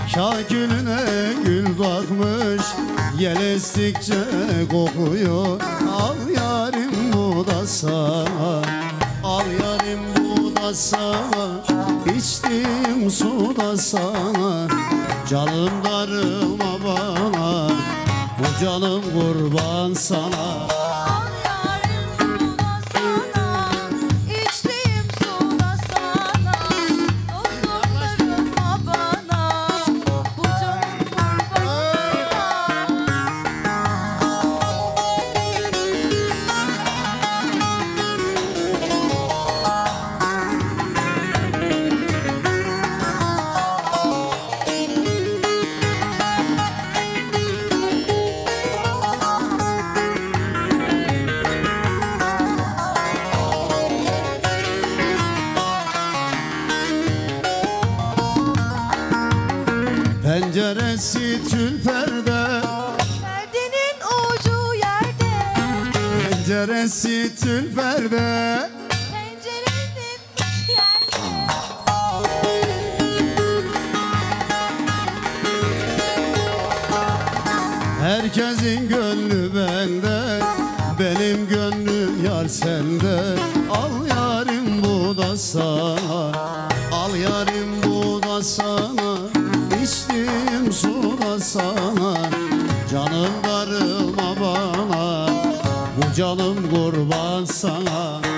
Kakülüne gül bakmış, yel estikçe kokuyor. Al yarim bu da sana, al yarim bu da sana, içtiğim su da sana. Canım darılma bana, bu canım kurban sana. Penceresi tül perde, perdenin ucu yerde. penceresi tül perde, Pencerenin ucu yerde. herkesin gönlü bende, benim gönlüm yar sende. Al yarim bu da sana, al yarim bu da sana, İçtiğim su da sana. Canım darılma bana, bu canım kurban sana.